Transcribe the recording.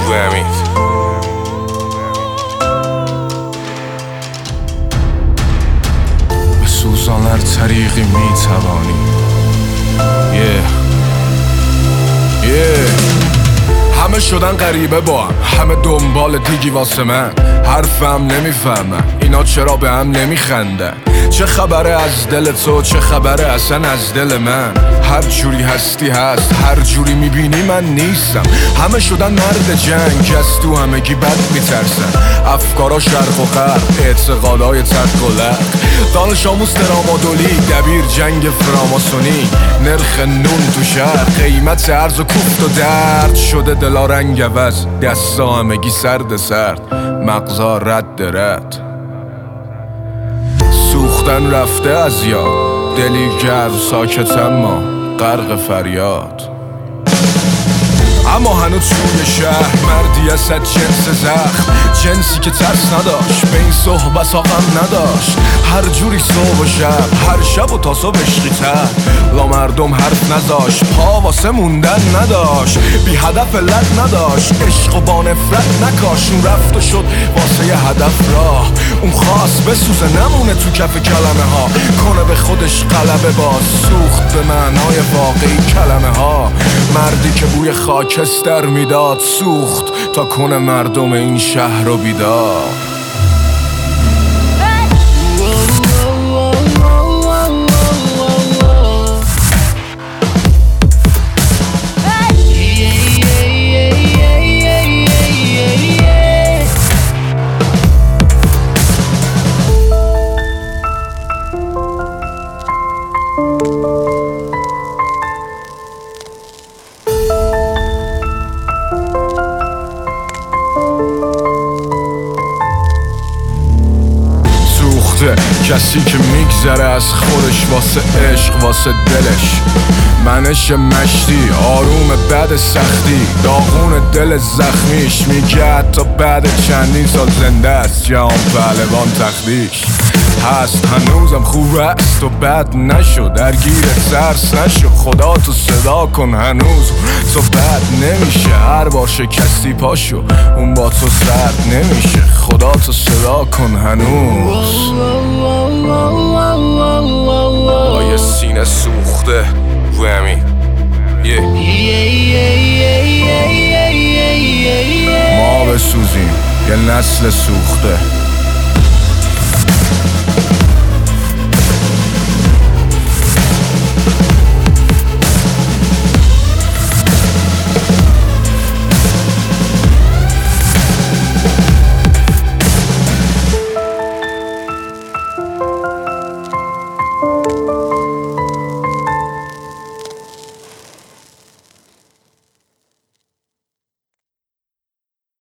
امید. به سوزان هر طریقی میتوانی. همه شدن غریبه با همه دنبال دیگی واسه من. حرفم نمیفهمم اینا چرا به هم نمیخندن. چه خبره از دل تو، چه خبره اصلا از دل من. هر جوری هستی هست، هر جوری میبینی من نیستم. همه شدن مرد جنگ، از تو همگی بد میترسن. افکارا شرق و غرب، اعتقادای تق و لق. دانش آموز ترامادولی، دبیر جنگ فراماسونی. نرخ نون تو شهر، قیمت ارز و کوفت و درد شده دلا رنگ عوض. دستا همگی سرد سرد، مغزا رد رد. سوختن رفته از یاد، دلی گرم ساکت اما غرق فریاد. اما هنوز توی شهر مردی از جنس زخم، جنسی که ترس نداشت، به این صحبت غم نداشت. هر جوری صبح و شب، هر شب و تا صبح عشقی‌تر. لا مردم حرف نذاشت، پا واسه موندن نداشت. بی هدف علت نداشت، عشق و با نفرت نکاش. اون رفت و شد واسه یه هدف راه. اون خواست بسوزه نمونه تو کف کلمه ها. کنه به خودش غلبه باز، سوخت به معنای واقعی کلمه ها. مردی که بوی خاکستر میداد، سوخت تا کنه مردم این شهر رو بیدار. کسی که میگذره از خودش واسه عشق، واسه دلش. منش مشتی آروم بعد سختی، داغون دل زخمیش. میگه حتی بعد چندین سال زنده است، جهان پهلوان تختیش. هست هنوزم خوب است و بد نشو، درگیر ترس نشو. خدا تو صدا کن هنوز تو بد نمیشه. هر بار شکستی پاشو، اون با تو سرد نمیشه. خدا تو صدا کن هنوز. با یه سینه سوخته رو امید. ما بسوزیم یه نسل سوخته.